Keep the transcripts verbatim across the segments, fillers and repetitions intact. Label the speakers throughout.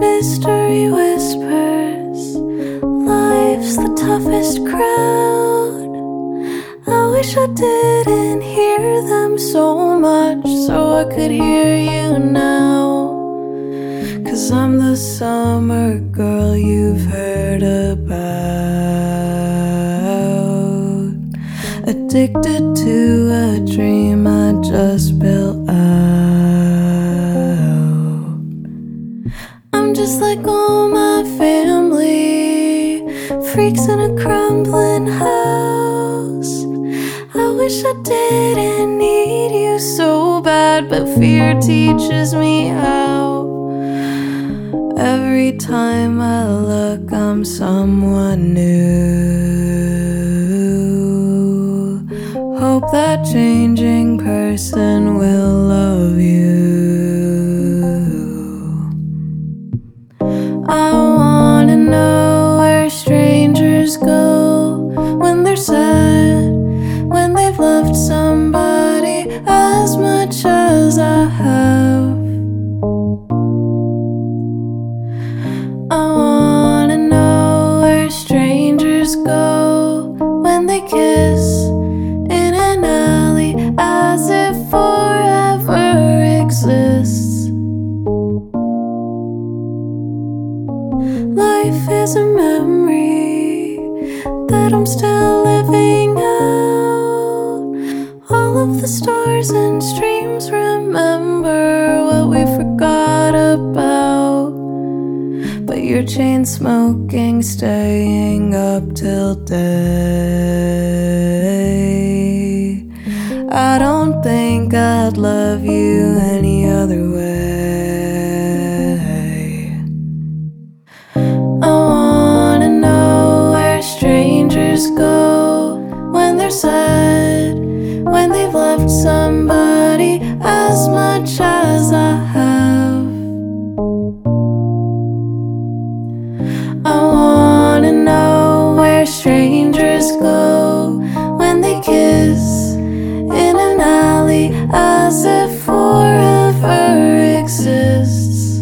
Speaker 1: mystery whispers, life's the toughest crowd. I wish I didn't hear them so much, so I could hear you now. 'Cause I'm the summer girl you've heard about, addicted to a dream I just built out. I'm just like all my family, freaks in a crumbling house. I wish I didn't need you so bad, but fear teaches me how. Every time I look, I'm someone new. Hope that changing person will love you. I wanna know where strangers go when they're sad, when they've loved somebody as much as I have. I wanna know where strangers go when they kiss in an alley as if forever exists. Life is a memory that I'm still living out. All of the stars and streams remember what we forgot about. But you're chain smoking, staying up till day. I don't think I'd love you any other way. I wanna know where strangers go when they're sad, when they've loved somebody as much as I have. I wanna know where strangers go when they kiss in an alley as if forever exists.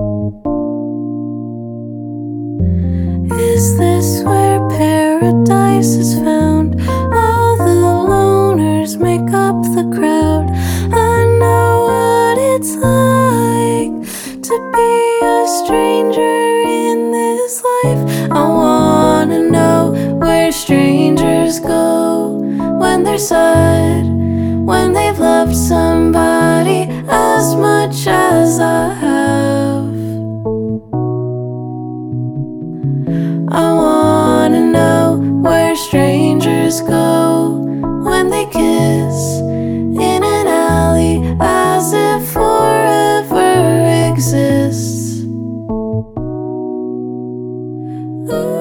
Speaker 1: Is this where paradise is found? All the loners make up the crowd. I know what it's like to be a stranger in this life. I wanna know where strangers go when they're sad, when they've loved somebody as much as I have. I wanna know where strangers go when they kiss in an alley as if forever exists. Ooh.